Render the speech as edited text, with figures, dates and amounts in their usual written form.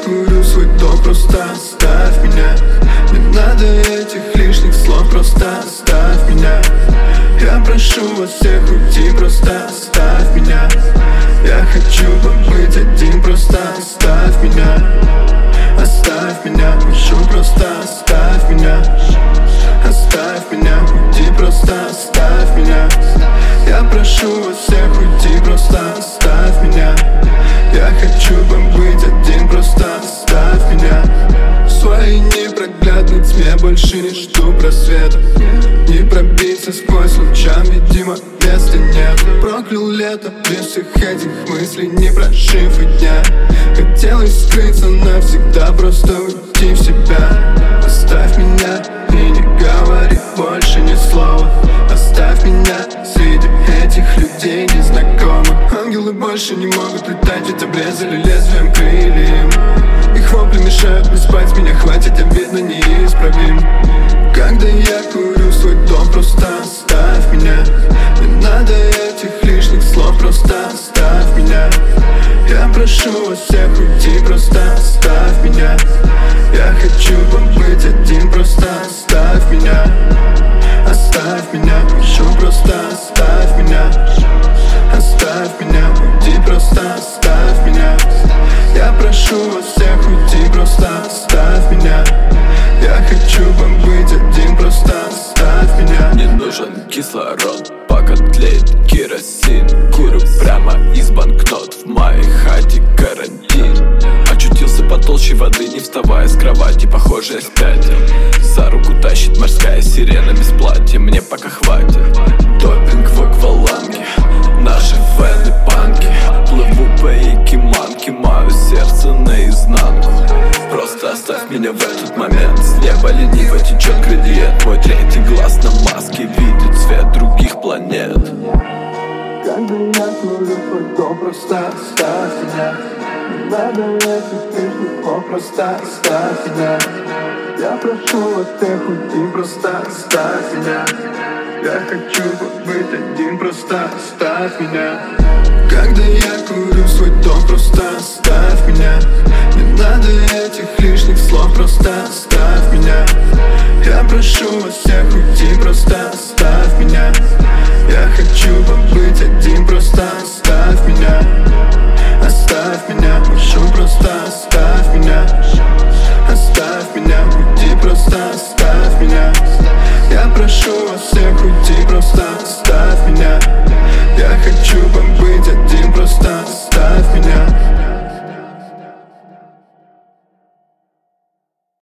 курю свой дом, просто оставь меня. Не надо этих лишних слов, просто оставь меня. Я прошу вас всех уйти, просто оставь меня. Я хочу побыть один, просто оставь меня. Оставь меня, прошу, просто оставь меня. Оставь меня, уйди, просто оставь меня. Я прошу вас всех уйти, просто оставь меня. Я хочу побыть один, просто оставь меня. В своей непроглядной тьме больше не жду просвета. Не пробиться сквозь лучам, видимо, места нет. Проклял лето без всех этих мыслей, не прожив и дня. Хотелось скрыться навсегда, просто уйти в себя. Оставь меня и не говори больше ни слова. Оставь меня среди этих людей незнакомых. Ангелы больше не могут летать, ведь обрезали лезвием крылья. Их вопли мешают мне спать, меня хватит, а видно неисправим. Когда я курю свой дом, просто оставь меня. Не надо этих лишних слов, просто оставь меня. Я прошу вас всех уйти, просто оставь меня. Я хочу побыть один, просто оставь меня. Оставь меня, прошу, просто оставь меня. Оставь меня, уйди, просто оставь меня. Я прошу вас всех уйти, просто оставь меня. Я хочу побыть один, просто оставь меня. Мне нужен кислород, пока тлеет керосин. Курю прямо из банкнот, в моей хате карантин. Очутился под толщей воды, не вставая с кровати, похоже, я спятил. За руку тащит морская сирена без платья, мне пока хватит. Допинг в акваланге, наши вены панки. Плыву по Якиманке, мое сердце наизнанку. Просто оставь меня в этот момент. С неба лениво течет градиент. Мой третий глаз на маске видит цвет других планет. Когда я курю свой дом, просто оставь меня. Не надо этих лишних слов, просто оставь меня. Я прошу вас всех уйти, просто оставь меня. Я хочу побыть один, просто оставь меня. Когда я курю свой дом, просто оставь меня. Не надо этих лишних слов, просто оставь меня. Я прошу вас всех уйти, просто оставь меня. Я хочу побыть один, просто оставь меня. Оставь меня, прошу, просто оставь меня. Оставь меня, уйди, просто оставь меня. Я прошу вас всех уйти, просто оставь меня. Я хочу побыть один, просто оставь меня.